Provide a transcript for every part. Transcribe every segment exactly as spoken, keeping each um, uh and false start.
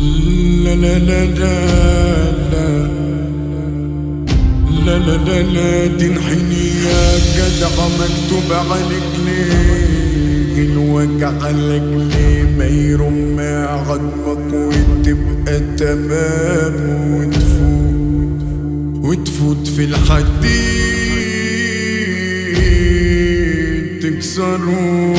لا لا لا لا لا لا لا لا لا تنحني يا جدع مكتوب عليك ليه الوجع عليك ليه ما يرم عظمك وتبقى تمام وتفوت وتفوت في الحديد تكسره.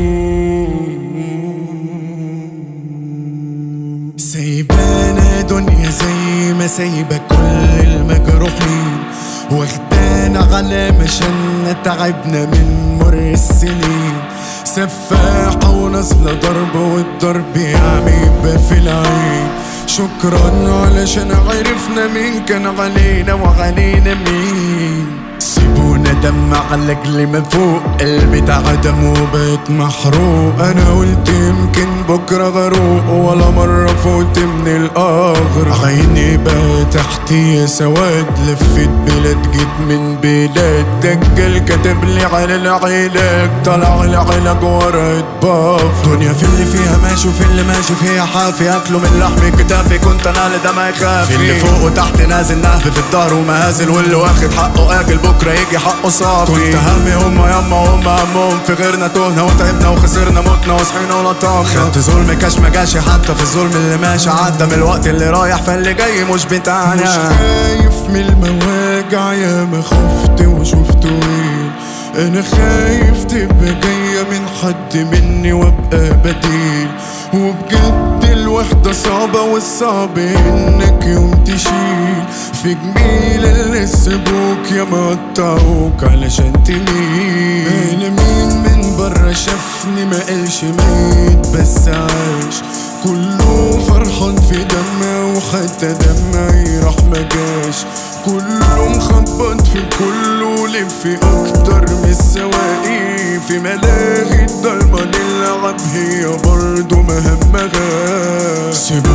سايبانا دنيا زي ما سايبة كل المجروحين واخدانا على مشان تعبنا من مر السنين. سفاحة ونازلة ضرب والضرب يعمي في العين. شكرا علشان عرفنا مين كان علينا وعلينا مين. سيبونا دم على اجل ما فوق قلبي تعدم وبقيت محروق. انا قلت يمكن بكره غروق ولا مره فوت من الاغر. عيني بقى تحتي سواد لفت بلاد جيت من بلاد. دجال كاتب لي على العلاج طلع العلاج ورا اتباف. دنيا في اللي فيها ماشي وفي اللي ماشي فيها حافي. اكله من لحم كتافي كنت انا لدمعي خافي. في اللي فوق وتحت نازل نهب في الظهر ومهازل واللي واخد حقه اجل بكره يجي حقه صافي. كنت همي هما يما هما همهم في غيرنا تهنا وتعبنا وخسرنا متنا وصحينا ولطمنا. خدت ظلم كاش ما جاشي حتى في الظلم اللي ماشي عدى من الوقت اللي رايح فاللي جاي مش بتاعنا. مش خايف من المواجع يا ما خفت وشفت وين. انا خايف تبقى جاية من حد مني وابقى بديل. وبجد الوحدة صعبة والصعب انك يوم تشيل. في جميل اللي سبوك يا ما قطعوك علشان تميل. انا مين من برا شافني ما قالش ميت بس عايش. كله فرحان في دمه وحتى دمعي راح مجاش. كله مخبط في كله لف اكتر من السواقي. في ملاهي الضلمة نلعب هي برضو مهمها.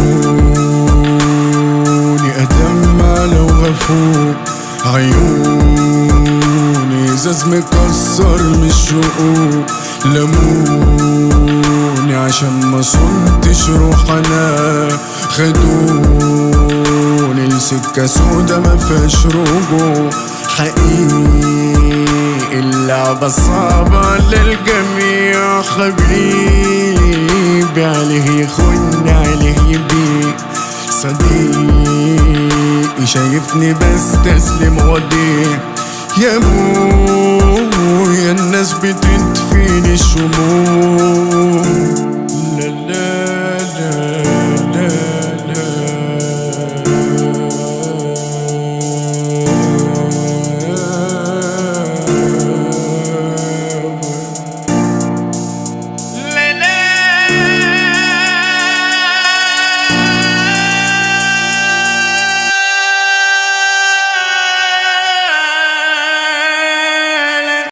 سيبوني ادمع لو غفوق عيوني ازاز مكسر من الشقوق. لموني عشان ما صنتش روح انا. خدوني لسكة سودا ما فيهاش رجوع. حقيقي اللعبة صعبة للجميع. حبيبي عليه يخن عليه يبيع. صديقي شايفني بستسلم وضيع. يا مو يا الناس بتدفيني الشموع. لا لا